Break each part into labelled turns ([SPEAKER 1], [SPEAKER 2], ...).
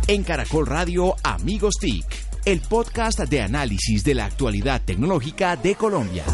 [SPEAKER 1] En Caracol Radio Amigos TIC, el podcast de análisis de la actualidad tecnológica de Colombia.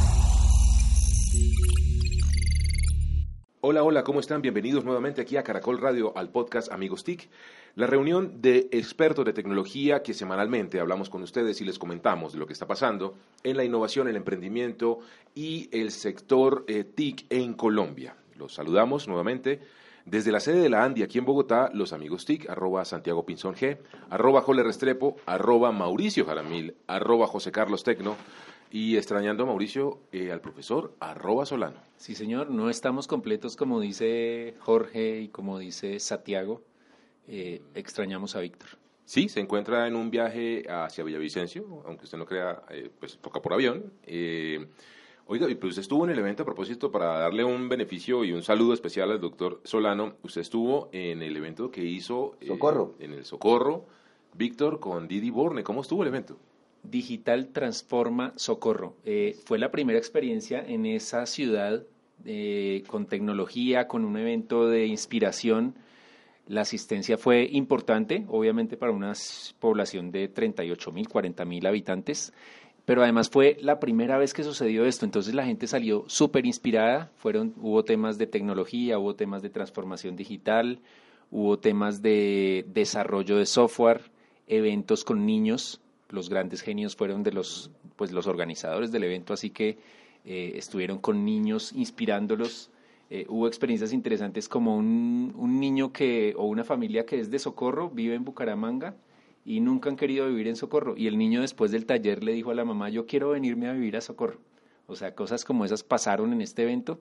[SPEAKER 2] Hola, ¿cómo están? Bienvenidos nuevamente aquí a Caracol Radio, al podcast Amigos TIC, la reunión de expertos de tecnología que semanalmente hablamos con ustedes y les comentamos de lo que está pasando en la innovación, el emprendimiento y el sector TIC en Colombia. Los saludamos nuevamente desde la sede de la ANDI aquí en Bogotá, los amigos TIC, @Santiago Pinzón G, @Jole Restrepo, @Mauricio Jaramil, @José Carlos Tecno. Y extrañando a Mauricio, al profesor, @Solano.
[SPEAKER 3] Sí, señor, no estamos completos como dice Jorge y como dice Santiago. Extrañamos a Víctor.
[SPEAKER 2] Sí, se encuentra en un viaje hacia Villavicencio, aunque usted no crea, pues toca por avión. Oiga, pues usted estuvo en el evento a propósito para darle un beneficio y un saludo especial al doctor Solano. Usted estuvo en el evento que hizo
[SPEAKER 4] Socorro.
[SPEAKER 2] En el Socorro, Víctor, con Didi Borne. ¿Cómo estuvo el evento?
[SPEAKER 3] Digital Transforma Socorro. Fue la primera experiencia en esa ciudad con tecnología, con un evento de inspiración. La asistencia fue importante, obviamente para una población de 38.000, 40.000 habitantes, pero además fue la primera vez que sucedió esto, entonces la gente salió súper inspirada. Hubo temas de tecnología, hubo temas de transformación digital, hubo temas de desarrollo de software, eventos con niños. Los grandes genios fueron de los organizadores del evento, así que estuvieron con niños inspirándolos. Hubo experiencias interesantes como un niño o una familia que es de Socorro, vive en Bucaramanga y nunca han querido vivir en Socorro. Y el niño después del taller le dijo a la mamá, yo quiero venirme a vivir a Socorro. O sea, cosas como esas pasaron en este evento.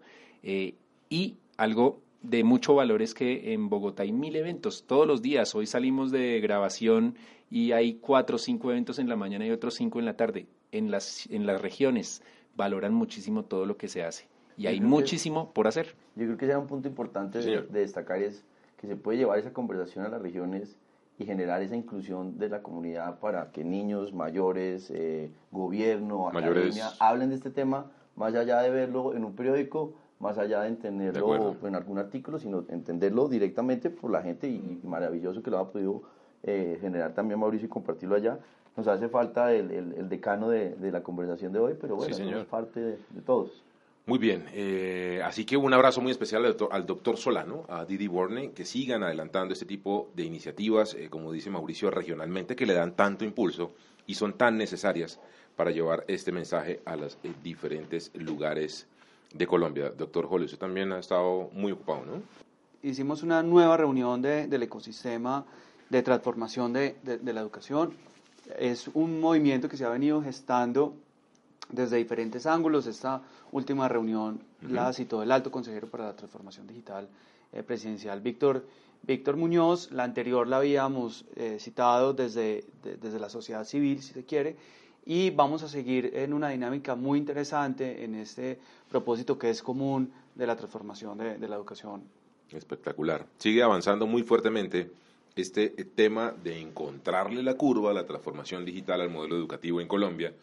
[SPEAKER 3] Y algo de mucho valor es que en Bogotá hay 1.000 eventos todos los días. Hoy salimos de grabación y hay 4 o 5 eventos en la mañana y otros 5 en la tarde. En las regiones valoran muchísimo todo lo que se hace y hay muchísimo por hacer.
[SPEAKER 4] Yo creo que ese es un punto importante de destacar, es que se puede llevar esa conversación a las regiones y generar esa inclusión de la comunidad para que niños, mayores, gobierno, academia hablen de este tema, más allá de verlo en un periódico, más allá de entenderlo en algún artículo, sino entenderlo directamente por la gente, y maravilloso que lo ha podido generar también Mauricio y compartirlo allá. Nos hace falta el decano de la conversación de hoy, pero bueno, es parte de todos.
[SPEAKER 2] Muy bien, así que un abrazo muy especial al doctor Solano, a Didi Borne, que sigan adelantando este tipo de iniciativas, como dice Mauricio, regionalmente, que le dan tanto impulso y son tan necesarias para llevar este mensaje a los diferentes lugares de Colombia. Doctor Jole, usted también ha estado muy ocupado, ¿no?
[SPEAKER 5] Hicimos una nueva reunión del ecosistema de transformación de la educación. Es un movimiento que se ha venido gestando desde diferentes ángulos. Esta última reunión la citó el alto consejero para la transformación digital presidencial, Víctor Muñoz. La anterior la habíamos citado desde la sociedad civil, si se quiere, y vamos a seguir en una dinámica muy interesante en este propósito que es común de la transformación de la educación.
[SPEAKER 2] Espectacular. Sigue avanzando muy fuertemente este tema de encontrarle la curva a la transformación digital al modelo educativo en Colombia.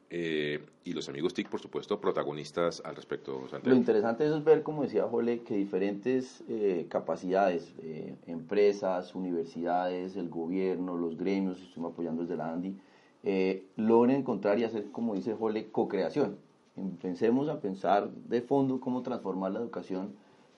[SPEAKER 2] Y los amigos TIC, por supuesto, protagonistas al respecto, Santiago.
[SPEAKER 4] Lo interesante de eso es ver, como decía Jole, que diferentes capacidades, empresas, universidades, el gobierno, los gremios, estuvimos apoyando desde la ANDI, logren encontrar y hacer, como dice Jole, co-creación. Pensemos a pensar de fondo cómo transformar la educación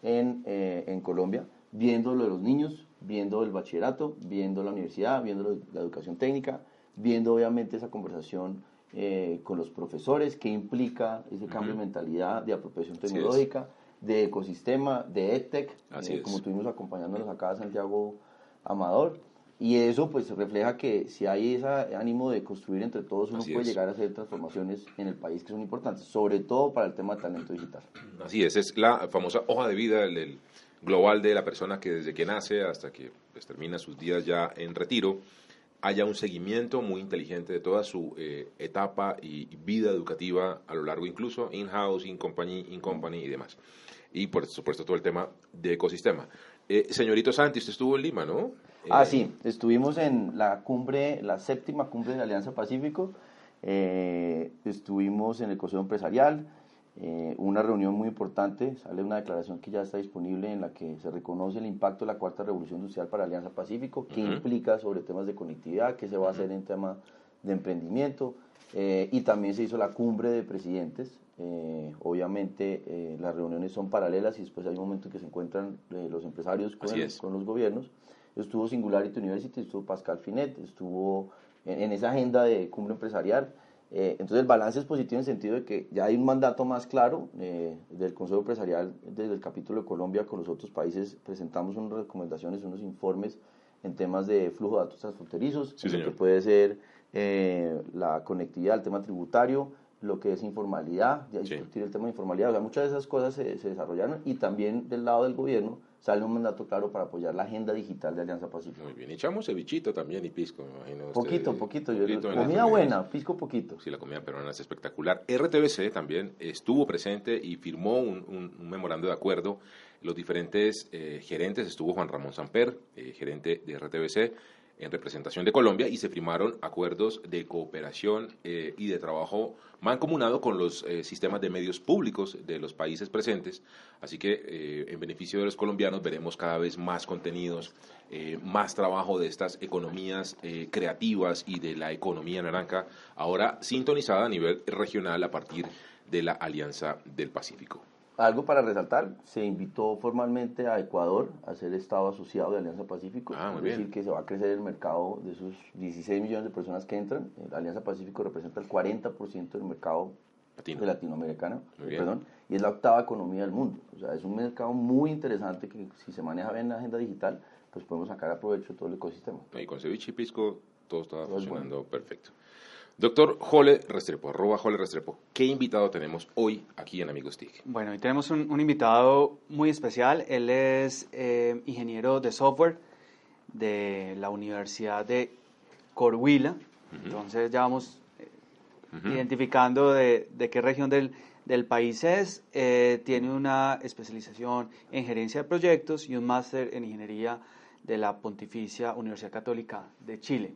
[SPEAKER 4] en Colombia, viendo lo de los niños, viendo el bachillerato, viendo la universidad, viendo la educación técnica, viendo obviamente esa conversación con los profesores, que implica ese cambio de mentalidad, de apropiación tecnológica, de ecosistema, de EdTech, como estuvimos acompañándonos acá a Santiago Amador, y eso pues refleja que si hay ese ánimo de construir entre todos, uno puede llegar a hacer transformaciones en el país que son importantes, sobre todo para el tema de talento digital.
[SPEAKER 2] Así es la famosa hoja de vida del global de la persona, que desde que nace hasta que pues, termina sus días ya en retiro, haya un seguimiento muy inteligente de toda su etapa y vida educativa a lo largo, incluso in-house, in-company y demás. Y por supuesto todo el tema de ecosistema. Señorito Santi, usted estuvo en Lima, ¿no?
[SPEAKER 4] Sí, estuvimos en la cumbre, la 7ª cumbre de la Alianza Pacífico, estuvimos en el Consejo Empresarial, una reunión muy importante, sale una declaración que ya está disponible en la que se reconoce el impacto de la cuarta revolución industrial para Alianza Pacífico, qué implica sobre temas de conectividad, qué se va a hacer en tema de emprendimiento, y también se hizo la cumbre de presidentes. Obviamente las reuniones son paralelas y después hay un momento en que se encuentran los empresarios con los gobiernos. Estuvo Singularity University, estuvo Pascal Finet, estuvo en esa agenda de cumbre empresarial. Entonces el balance es positivo en el sentido de que ya hay un mandato más claro del Consejo Empresarial desde el capítulo de Colombia. Con los otros países presentamos unas recomendaciones, unos informes en temas de flujo de datos transfronterizos,
[SPEAKER 2] sí,
[SPEAKER 4] lo que puede ser la conectividad, el tema tributario, lo que es informalidad, ya discutir el tema de informalidad. O sea, muchas de esas cosas se desarrollaron, y también del lado del gobierno sale un mandato claro para apoyar la agenda digital de Alianza Pacífico.
[SPEAKER 2] Muy bien, echamos cevichito también y pisco, me imagino.
[SPEAKER 4] Poquito. Comida buena, pisco poquito.
[SPEAKER 2] Sí, la comida peruana es espectacular. RTBC también estuvo presente y firmó un memorando de acuerdo. Los diferentes gerentes, estuvo Juan Ramón Samper, gerente de RTBC, en representación de Colombia, y se firmaron acuerdos de cooperación y de trabajo mancomunado con los sistemas de medios públicos de los países presentes. Así que en beneficio de los colombianos veremos cada vez más contenidos, más trabajo de estas economías creativas y de la economía naranja, ahora sintonizada a nivel regional a partir de la Alianza del Pacífico.
[SPEAKER 4] Algo para resaltar, se invitó formalmente a Ecuador a ser Estado asociado de Alianza Pacífico, es decir, que se va a crecer el mercado de esos 16 millones de personas que entran. La Alianza Pacífico representa el 40% del mercado latinoamericano, y es la octava economía del mundo. O sea, es un mercado muy interesante que, si se maneja bien la agenda digital, pues podemos sacar provecho de todo el ecosistema.
[SPEAKER 2] Y con ceviche y pisco todo está funcionando perfecto. Doctor Jole Restrepo, @Jole Restrepo, ¿qué invitado tenemos hoy aquí en Amigos TIC?
[SPEAKER 5] Bueno, hoy tenemos un invitado muy especial. Él es ingeniero de software de la Universidad de Coahuila. Entonces ya vamos identificando de qué región del país es. Tiene una especialización en gerencia de proyectos y un máster en ingeniería de la Pontificia Universidad Católica de Chile.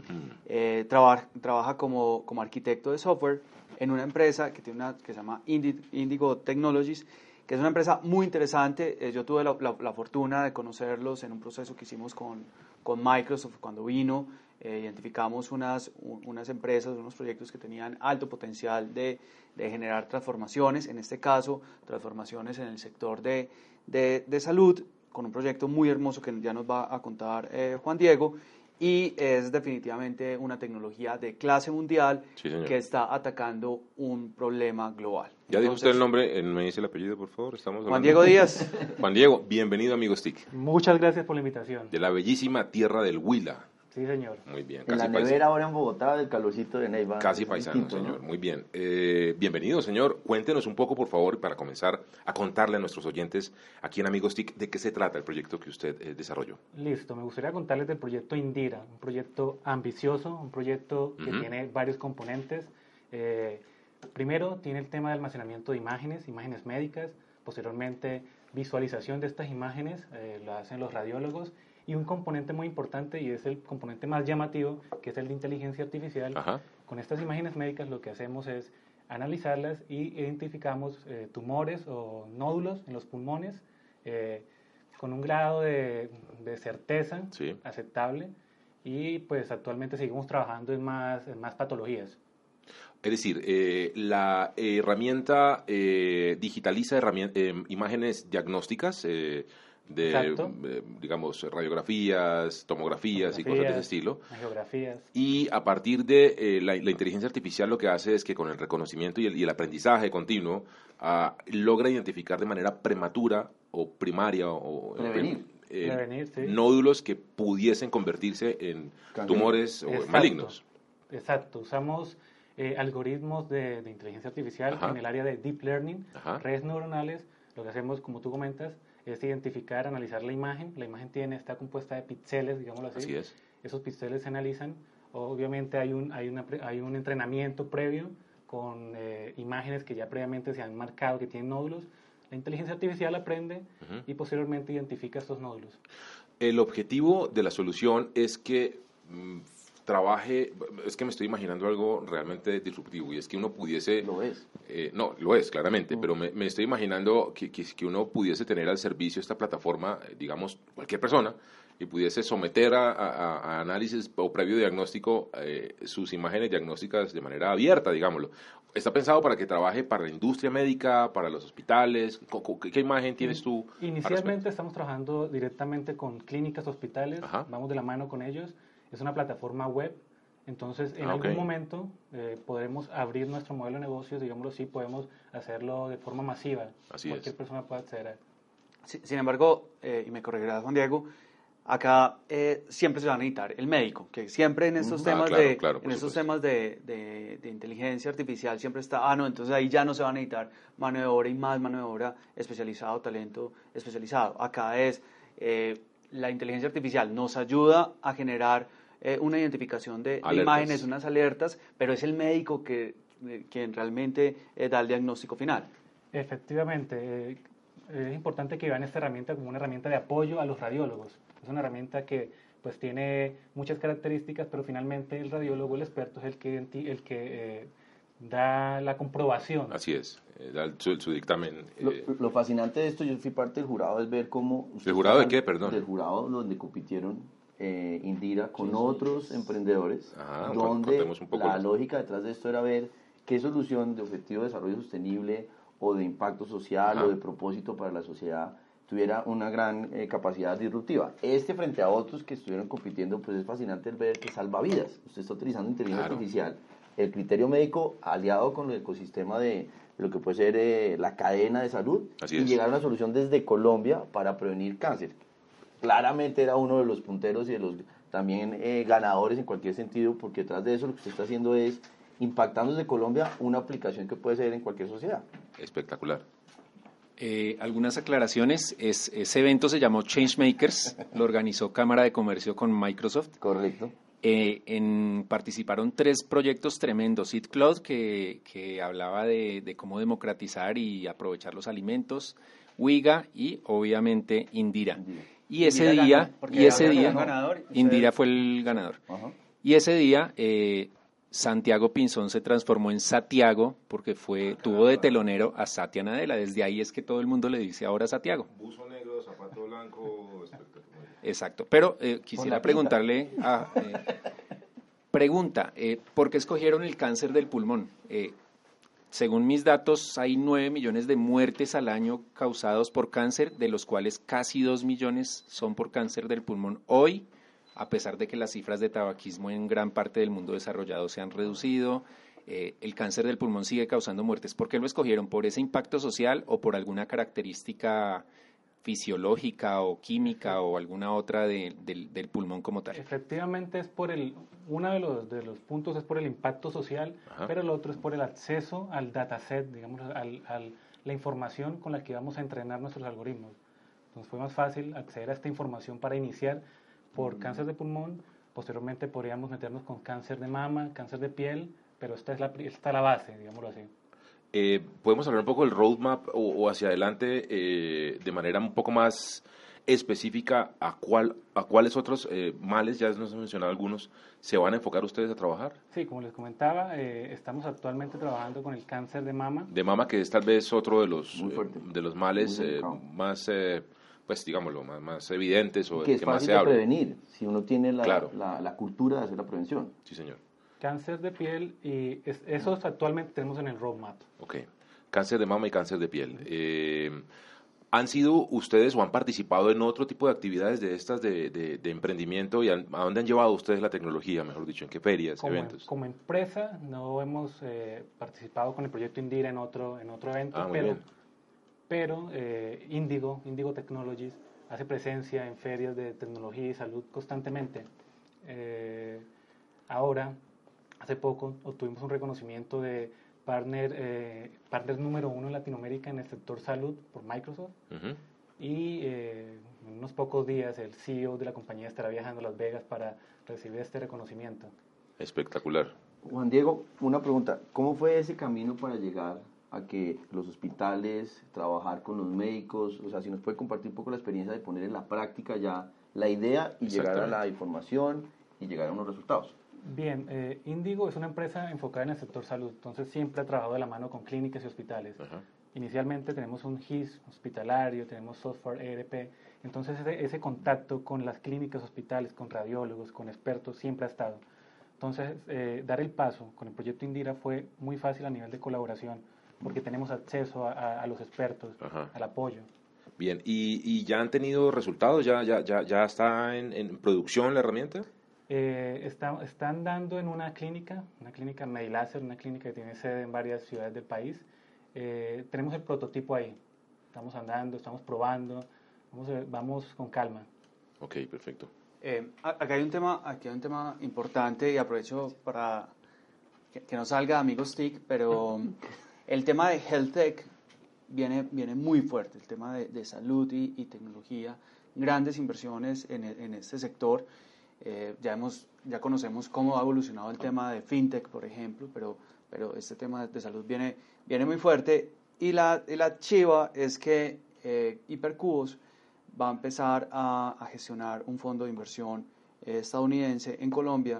[SPEAKER 5] Trabaja como arquitecto de software en una empresa que se llama Indigo Technologies, que es una empresa muy interesante. Yo tuve la fortuna de conocerlos en un proceso que hicimos con Microsoft cuando vino. Identificamos unas empresas, unos proyectos que tenían alto potencial de generar transformaciones, en este caso transformaciones en el sector de salud, con un proyecto muy hermoso que ya nos va a contar Juan Diego, y es definitivamente una tecnología de clase mundial que está atacando un problema global.
[SPEAKER 2] Ya dijo usted el nombre, me dice el apellido, por favor.
[SPEAKER 5] Juan Diego Díaz.
[SPEAKER 2] Juan Diego, bienvenido a Amigos TIC.
[SPEAKER 6] Muchas gracias por la invitación.
[SPEAKER 2] De la bellísima tierra del Huila.
[SPEAKER 6] Sí, señor.
[SPEAKER 2] Muy bien.
[SPEAKER 4] En la nevera ahora en Bogotá, del calorcito de Neiva.
[SPEAKER 2] Casi paisano, señor. ¿No? Muy bien. Bienvenido, señor. Cuéntenos un poco, por favor, para comenzar a contarle a nuestros oyentes aquí en Amigos TIC de qué se trata el proyecto que usted desarrolló.
[SPEAKER 6] Listo. Me gustaría contarles del proyecto Indira, un proyecto ambicioso, un proyecto que tiene varios componentes. Primero, tiene el tema de almacenamiento de imágenes médicas. Posteriormente, visualización de estas imágenes, lo hacen los radiólogos. Y un componente muy importante, y es el componente más llamativo, que es el de inteligencia artificial. Con estas imágenes médicas lo que hacemos es analizarlas y identificamos tumores o nódulos en los pulmones con un grado de certeza aceptable, y pues actualmente seguimos trabajando en más patologías.
[SPEAKER 2] Es decir, la herramienta digitaliza imágenes diagnósticas, digamos, radiografías, tomografías y cosas de ese estilo.
[SPEAKER 6] Geografías.
[SPEAKER 2] Y a partir de la inteligencia artificial lo que hace es que con el reconocimiento y el aprendizaje continuo logra identificar de manera prematura o primaria o
[SPEAKER 4] prevenir,
[SPEAKER 2] nódulos que pudiesen convertirse en tumores malignos.
[SPEAKER 6] Exacto. Usamos algoritmos de inteligencia artificial en el área de deep learning, redes neuronales. Lo que hacemos, como tú comentas, es identificar, analizar la imagen. La imagen está compuesta de píxeles, digámoslo así.
[SPEAKER 2] Así es.
[SPEAKER 6] Esos píxeles se analizan. Obviamente hay un entrenamiento previo con imágenes que ya previamente se han marcado que tienen nódulos. La inteligencia artificial aprende y posteriormente identifica estos nódulos.
[SPEAKER 2] El objetivo de la solución es que trabaje, es que me estoy imaginando algo realmente disruptivo, y es que uno pudiese...
[SPEAKER 4] Lo es.
[SPEAKER 2] No, lo es, claramente, pero me estoy imaginando que uno pudiese tener al servicio esta plataforma, digamos, cualquier persona, y pudiese someter a análisis o previo diagnóstico sus imágenes diagnósticas de manera abierta, digámoslo. ¿Está pensado para que trabaje para la industria médica, para los hospitales? ¿Qué imagen tienes tú?
[SPEAKER 6] Inicialmente estamos trabajando directamente con clínicas, hospitales,
[SPEAKER 2] Ajá.
[SPEAKER 6] vamos de la mano con ellos. Es una plataforma web, entonces en
[SPEAKER 2] Ok.
[SPEAKER 6] algún momento podremos abrir nuestro modelo de negocios, digámoslo así, podemos hacerlo de forma masiva.
[SPEAKER 2] Así
[SPEAKER 6] Cualquier
[SPEAKER 2] es.
[SPEAKER 6] persona puede acceder a él.
[SPEAKER 5] Sin embargo, y me corregirá Juan Diego, acá siempre se va a necesitar el médico, que siempre en estos temas,
[SPEAKER 2] claro, por
[SPEAKER 5] en estos
[SPEAKER 2] supuesto.
[SPEAKER 5] temas de inteligencia artificial siempre está, no, entonces ahí ya no se va a necesitar mano de obra y más mano de obra especializado, talento especializado. Acá es, la inteligencia artificial nos ayuda a generar una identificación de imágenes, unas alertas, pero es el médico quien realmente da el diagnóstico final.
[SPEAKER 6] Efectivamente, es importante que vean esta herramienta como una herramienta de apoyo a los radiólogos. Es una herramienta que pues tiene muchas características, pero finalmente el radiólogo, el experto, es el que da la comprobación.
[SPEAKER 2] Así es, da su dictamen.
[SPEAKER 4] Lo fascinante de esto, yo fui parte del jurado, es ver cómo...
[SPEAKER 2] ¿El jurado de qué, perdón?
[SPEAKER 4] Del jurado donde compitieron Indira con otros emprendedores, donde
[SPEAKER 2] contemos un poco
[SPEAKER 4] la lógica detrás de esto era ver qué solución de objetivo de desarrollo sostenible o de impacto social o de propósito para la sociedad tuviera una gran capacidad disruptiva. Frente a otros que estuvieron compitiendo, pues es fascinante el ver que salva vidas. Usted está utilizando inteligencia artificial, el criterio médico aliado con el ecosistema de lo que puede ser la cadena de salud, y llegar a una solución desde Colombia para prevenir cáncer. Claramente era uno de los punteros y de los también ganadores en cualquier sentido, porque detrás de eso lo que usted está haciendo es impactando desde Colombia una aplicación que puede ser en cualquier sociedad.
[SPEAKER 2] Espectacular.
[SPEAKER 3] Algunas aclaraciones. Ese evento se llamó Changemakers, lo organizó Cámara de Comercio con Microsoft.
[SPEAKER 4] Correcto.
[SPEAKER 3] Participaron 3 proyectos tremendos. Eat Cloud, que hablaba de cómo democratizar y aprovechar los alimentos. Wiga y obviamente Indira. Y ese día, Indira fue el ganador.
[SPEAKER 4] Ajá.
[SPEAKER 3] Y ese día Santiago Pinzón se transformó en Satiago porque tuvo de telonero a Satya Nadella. Desde ahí es que todo el mundo le dice ahora Satiago.
[SPEAKER 2] Buzo negro, zapato blanco, espectacular.
[SPEAKER 3] Exacto, pero quisiera preguntarle ¿por qué escogieron el cáncer del pulmón? Según mis datos, hay 9 millones de muertes al año causados por cáncer, de los cuales casi 2 millones son por cáncer del pulmón. Hoy, a pesar de que las cifras de tabaquismo en gran parte del mundo desarrollado se han reducido, el cáncer del pulmón sigue causando muertes. ¿Por qué lo escogieron? ¿Por ese impacto social o por alguna característica fisiológica o química o alguna otra del pulmón como tal?
[SPEAKER 6] Efectivamente, uno de los puntos es por el impacto social, pero el otro es por el acceso al dataset, digamos, la información con la que vamos a entrenar nuestros algoritmos. Entonces fue más fácil acceder a esta información para iniciar por cáncer de pulmón. Posteriormente podríamos meternos con cáncer de mama, cáncer de piel, pero esta es la base, digámoslo así.
[SPEAKER 2] ¿Podemos hablar un poco del roadmap o hacia adelante de manera un poco más específica a cuáles otros males, ya nos han mencionado algunos, se van a enfocar ustedes a trabajar?
[SPEAKER 6] Sí, como les comentaba, estamos actualmente trabajando con el cáncer de mama.
[SPEAKER 2] De mama, que es tal vez otro de los males más, pues digámoslo, más evidentes o
[SPEAKER 4] que
[SPEAKER 2] que más se
[SPEAKER 4] habla.
[SPEAKER 2] habla.
[SPEAKER 4] Que es fácil de prevenir, si uno tiene la cultura de hacer la prevención.
[SPEAKER 2] Sí, señor.
[SPEAKER 6] Cáncer de piel, y esos actualmente tenemos en el roadmap.
[SPEAKER 2] Ok, cáncer de mama y cáncer de piel. ¿Han sido ustedes o han participado en otro tipo de actividades de estas de emprendimiento y a dónde han llevado ustedes la tecnología, mejor dicho, en qué ferias, eventos?
[SPEAKER 6] Como empresa no hemos participado con el proyecto Indira en otro evento, pero Indigo Technologies hace presencia en ferias de tecnología y salud constantemente. Ahora, hace poco obtuvimos un reconocimiento de partner número 1 en Latinoamérica en el sector salud por Microsoft. Y en unos pocos días el CEO de la compañía estará viajando a Las Vegas para recibir este reconocimiento.
[SPEAKER 2] Espectacular.
[SPEAKER 4] Juan Diego, una pregunta, ¿cómo fue ese camino para llegar a que los hospitales, trabajar con los médicos, o sea, si nos puede compartir un poco la experiencia de poner en la práctica ya la idea y llegar a la información y llegar a unos resultados?
[SPEAKER 6] Bien, Índigo es una empresa enfocada en el sector salud, entonces siempre ha trabajado de la mano con clínicas y hospitales.
[SPEAKER 2] Ajá.
[SPEAKER 6] Inicialmente tenemos un GIS hospitalario, tenemos software ERP, entonces ese contacto con las clínicas, hospitales, con radiólogos, con expertos siempre ha estado. Entonces, dar el paso con el proyecto Indira fue muy fácil a nivel de colaboración, porque tenemos acceso a los expertos,
[SPEAKER 2] Ajá.
[SPEAKER 6] al apoyo.
[SPEAKER 2] Bien, ¿y ya han tenido resultados? ¿Ya está en producción la herramienta?
[SPEAKER 6] Están dando en una clínica Mediláser, una clínica que tiene sede en varias ciudades del país. Tenemos el prototipo ahí, estamos andando, estamos probando, vamos con calma.
[SPEAKER 2] Ok, perfecto.
[SPEAKER 5] Aquí hay un tema importante y aprovecho para que no salga Amigos TIC, pero el tema de Health Tech viene muy fuerte, el tema de salud y tecnología, grandes inversiones en este sector. Ya conocemos cómo ha evolucionado el tema de FinTech, por ejemplo, pero este tema de salud viene muy fuerte. Y la chiva es que Hipercubos va a empezar a gestionar un fondo de inversión estadounidense en Colombia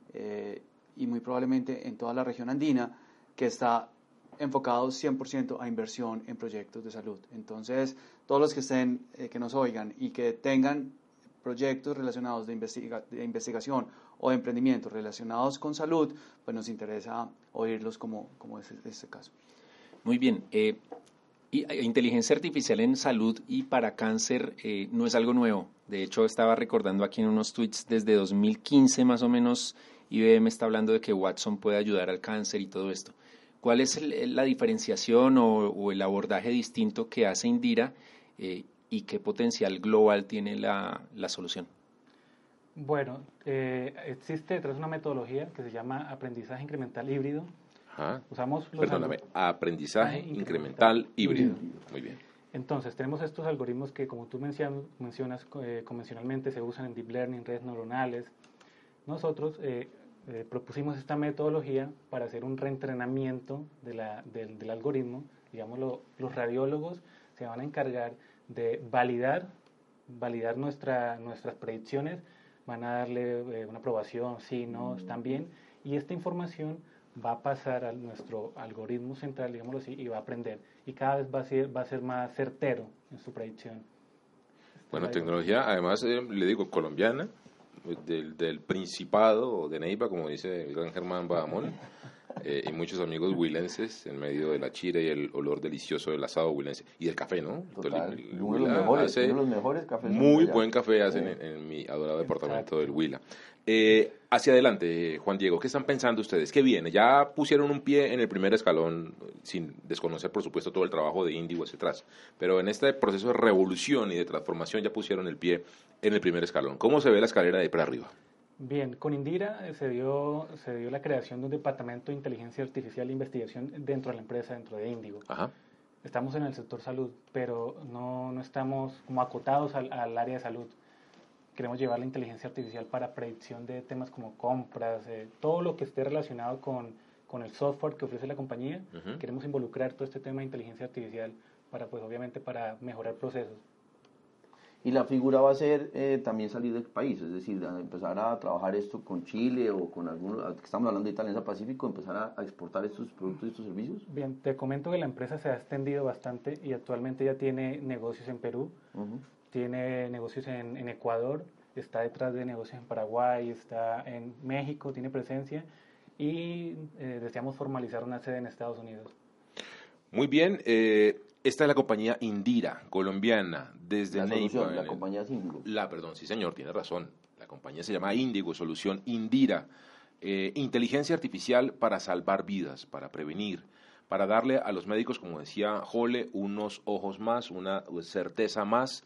[SPEAKER 5] y muy probablemente en toda la región andina, que está enfocado 100% a inversión en proyectos de salud. Entonces, todos los que que nos oigan y que tengan proyectos relacionados de investigación o de emprendimiento relacionados con salud, pues nos interesa oírlos como es este caso.
[SPEAKER 3] Muy bien. Inteligencia artificial en salud y para cáncer no es algo nuevo. De hecho, estaba recordando aquí en unos tweets desde 2015 más o menos, IBM está hablando de que Watson puede ayudar al cáncer y todo esto. ¿Cuál es la diferenciación o el abordaje distinto que hace Indira y qué potencial global tiene la solución?
[SPEAKER 6] Bueno, existe detrás una metodología que se llama aprendizaje incremental híbrido.
[SPEAKER 2] Ajá.
[SPEAKER 6] Usamos
[SPEAKER 2] aprendizaje incremental híbrido. Muy bien.
[SPEAKER 6] Entonces, tenemos estos algoritmos que, como tú mencionas convencionalmente se usan en deep learning, redes neuronales. Nosotros propusimos esta metodología para hacer un reentrenamiento del algoritmo. Digamos, los radiólogos se van a encargar de validar nuestras predicciones, van a darle una aprobación, sí, no, están bien, y esta información va a pasar a nuestro algoritmo central, digámoslo así, y va a aprender, y cada vez va a ser más certero en su predicción.
[SPEAKER 2] Bueno, tecnología, además, le digo, colombiana, del Principado de Neiva, como dice el gran Germán Badamón, y muchos amigos huilenses en medio de la chira y el olor delicioso del asado huilense y del café, ¿no?
[SPEAKER 4] Total, uno de los mejores cafés.
[SPEAKER 2] Muy buen café hacen en mi adorado departamento del Huila. Hacia adelante, Juan Diego, ¿qué están pensando ustedes? ¿Qué viene? Ya pusieron un pie en el primer escalón, sin desconocer, por supuesto, todo el trabajo de Índigo hacia atrás, pero en este proceso de revolución y de transformación ya pusieron el pie en el primer escalón. ¿Cómo se ve la escalera de ahí para arriba?
[SPEAKER 6] Bien, con Indira se dio la creación de un departamento de inteligencia artificial e investigación dentro de la empresa, dentro de Índigo.
[SPEAKER 2] Ajá.
[SPEAKER 6] Estamos en el sector salud, pero no estamos como acotados al área de salud. Queremos llevar la inteligencia artificial para predicción de temas como compras, todo lo que esté relacionado con el software que ofrece la compañía.
[SPEAKER 2] Uh-huh.
[SPEAKER 6] Queremos involucrar todo este tema de inteligencia artificial para, pues obviamente, para mejorar procesos.
[SPEAKER 4] Y la figura va a ser también salir del país, es decir, empezar a trabajar esto con Chile o con algunos, estamos hablando de Alianza Pacífico, empezar a exportar estos productos y estos servicios.
[SPEAKER 6] Bien, te comento que la empresa se ha extendido bastante y actualmente ya tiene negocios en Perú, tiene negocios en Ecuador, está detrás de negocios en Paraguay, está en México, tiene presencia y deseamos formalizar una sede en Estados Unidos.
[SPEAKER 2] Muy bien, esta es la compañía Indira, colombiana, desde Neiva.
[SPEAKER 4] La compañía es Índigo.
[SPEAKER 2] Perdón, sí señor, tiene razón. La compañía se llama Índigo, solución Indira. Inteligencia artificial para salvar vidas, para prevenir, para darle a los médicos, como decía Jole, unos ojos más, una certeza más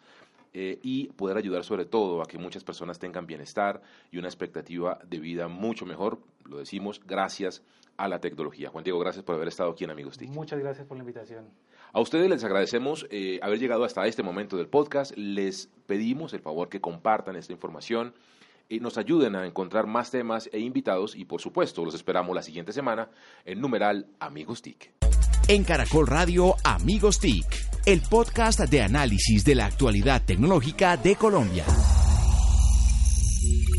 [SPEAKER 2] y poder ayudar sobre todo a que muchas personas tengan bienestar y una expectativa de vida mucho mejor, lo decimos, gracias a la tecnología. Juan Diego, gracias por haber estado aquí en Amigos TIC.
[SPEAKER 6] Muchas gracias por la invitación.
[SPEAKER 2] A ustedes les agradecemos haber llegado hasta este momento del podcast. Les pedimos el favor que compartan esta información y nos ayuden a encontrar más temas e invitados y, por supuesto, los esperamos la siguiente semana en numeral Amigos TIC.
[SPEAKER 1] En Caracol Radio, Amigos TIC, el podcast de análisis de la actualidad tecnológica de Colombia.